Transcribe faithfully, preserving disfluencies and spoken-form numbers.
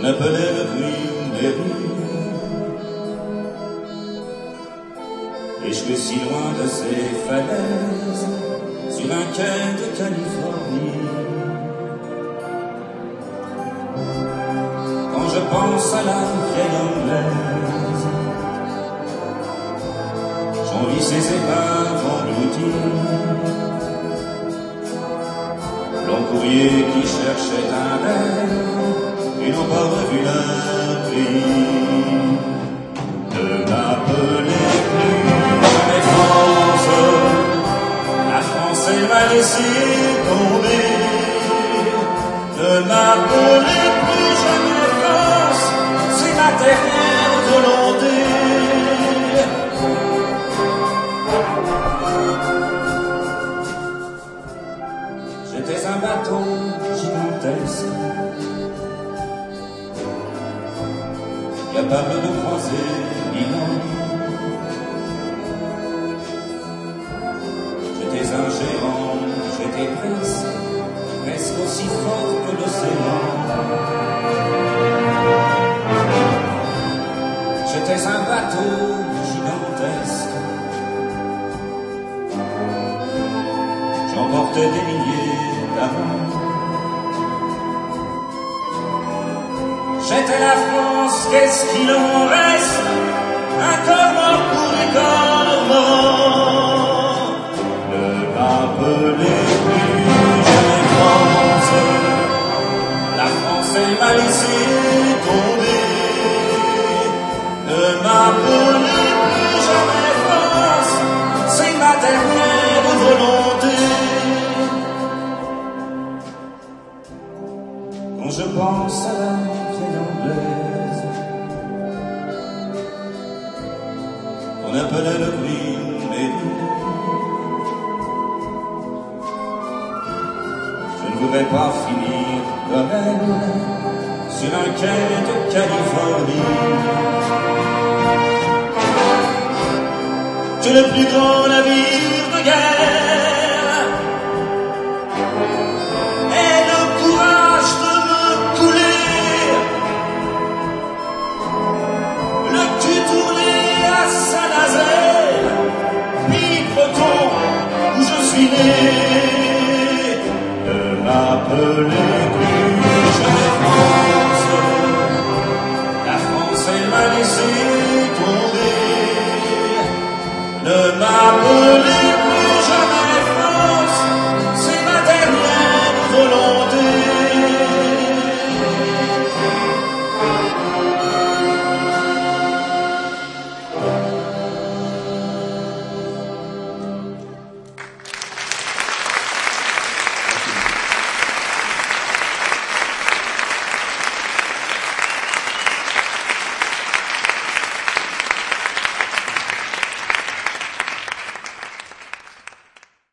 qu'on appelait le Green Berry. Échoué si loin de ces falaises, sur un quai de Californie. Quand je pense à la vieille anglaise, j'envie ses épaves englouties, long courrier qui cherchait un verre et n'ont pas revu leur prix. Ne m'appelez plus jamais France, la France elle m'a laissé tomber. Ne m'appelez plus jamais France, c'est ma dernière volonté. J'étais un bateau gigantesque, capable de croiser Milan. J'étais un géant, j'étais presque, presque aussi fort que l'océan. J'étais un bateau gigantesque, j'emportais des milliers d'amants. J'étais la France, qu'est-ce qu'il en reste? Un corps mort pour les corps morts. Ne m'appelez plus jamais France, la France elle m'a laissé tomber. Ne m'appelez plus jamais France, c'est ma dernière volonté. Quand je pense à la vieille anglaise, on appelait le Green Berry, je ne voudrais pas finir comme elle sur un quai de Californie. Que le plus grand navire de guerre ait le courage de me couler, le cul tourné à Saint-Nazaire, puis Breton où je suis né. Ne m'appelez plus